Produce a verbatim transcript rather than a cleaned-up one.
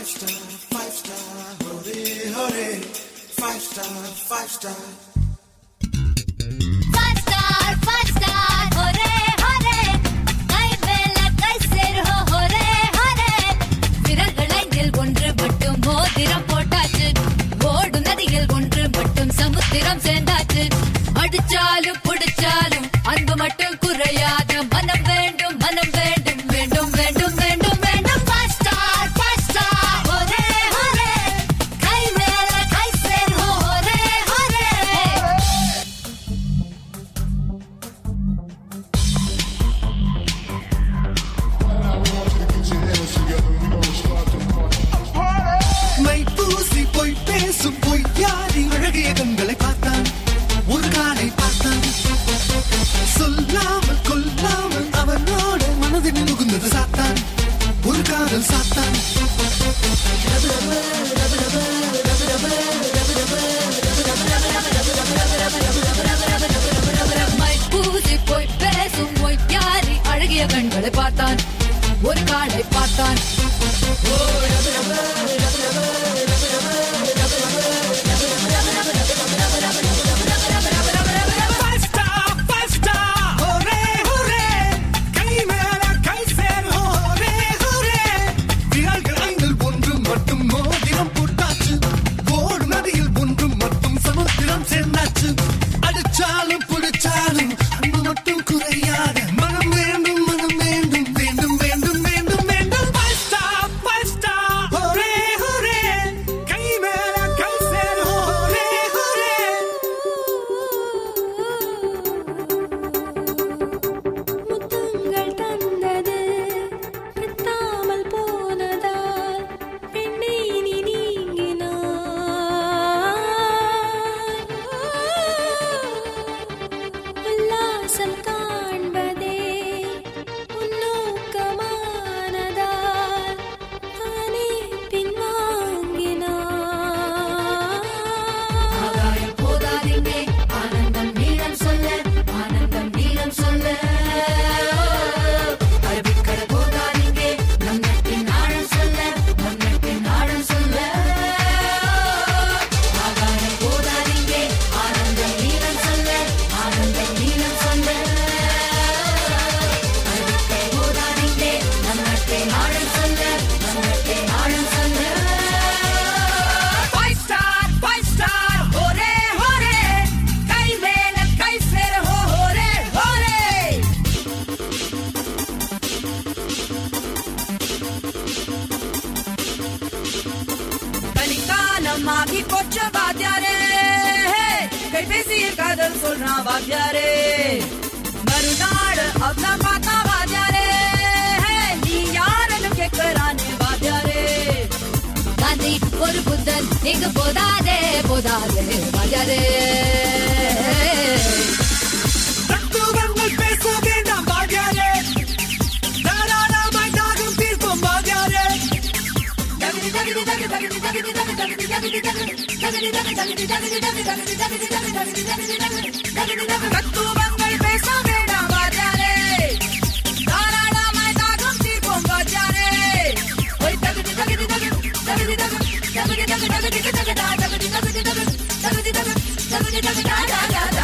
star, five star, hore hore, five star, five star. Five star, five star, hore hore, kai mela kai ser ho hore hore. விரல்களையில் ஒன்று மட்டும் மோதிரம் போட்டாச்சு, ஓடும் நதியில் ஒன்று மட்டும் சமுத்திரம் சேர்ந்தாச்சு. அடிச்சாலும் புடிச்சாலும் அன்பு மட்டும் குறையாத மனம் வேண்டும் மனம் வேண்டும் வேண்டும் வேண்டும் வேண்டும் வேண்டும். Five star, five star, hore hore, kai mela kai ser ho hore hore. மை பூசி போய் பேசும் பொய்யாரி அழகிய கண்களை பார்த்தான், ஒரு காலை பார்த்தான். சொல்லாமல் கொல்லாமல் அவனோட மனதில் நுகுந்தது சாத்தான், ஒரு காதல் சாத்தான். மை பூசி போய் பேசும் பொய்யாரி அழகிய கண்களை பார்த்தான், ஒரு காலை பார்த்தான். Five star, five star, hore hore, கை மேல கை சேர் hore hore. விரல்கள் ஐந்தில் ஒன்று மட்டும் மோதிரம் போட்டாச்சு, ஓடும் நதியில் ஒன்று மட்டும் சமுத்திரம் சேர்ந்தாச்சு. அடிச்சாலும் புடிச்சாலும் அன்பு மட்டும் குறையாத மனம் வேண்டும் மனம் வேண்டும் வேண்டும் வேண்டும் வேண்டும் வேண்டும். Five star, five star, hore hore, கை மேல கை சேர் hore hore. முத்தங்கள் தந்தது எத்தாமல் போனதால் என்னை நீ நீங்கினாய். உல்லாசம் காண்பதே உன் நோக்கமானதால் தானே பின்வாங்கினாய். ஆகாயம் போதாதெங்கே ஆனந்தம் நீளம் சொல்ல, ஆனந்தம் நீளம் சொல்ல. அரபிக்கடல் போதாதெங்கே நம் நட்பின் ஆழம் சொல்ல, நம் நட்பின் ஆழம் சொல்ல. ஆகாயம் போதாதெங்கே ஆனந்தம் நீளம் சொல்ல, ஆனந்தம் நீளம் சொல்ல. அரபிக்கடல் போதாதெங்கே நம் நட்பின் ஆழம் சொல்ல, நம் நட்பின் ஆழம் சொல்ல. Five star, five star, hore hore, கை மேல கை சேர் hore hore. கலிக்காலமாகி போச்ச வாத்தியாரே, கை பேசிய காதல் சொல்றான் வாத்தியாரே. மறுநாள் அவனா பார்த்தா வாத்தியாரே, நீ யாருன்னு கேட்கறானே வாத்தியாரே. காந்தி ஒரு புத்தன் இங்கு போதாதே போதாதே வாஜாரே. தத்துவங்கள் பேச வேண்டாம் வாத்தியாரே, தாராளமாய் தாகம் தீர்ப்போம் வாத்தியாரே. தத்துவங்கள் பேச வேண்டாம் வாத்தியாரே, தாராளமாய் தாகம் தீர்ப்போம் வாத்தியாரே. ஒய் தகுதி தகுதி தகுதி தகுதி தகுதி தகுதி தகுதி தகுதி தகுதி தகுதி தகுதி தகுதி தகுதி தகுதி தகுதி தகுதி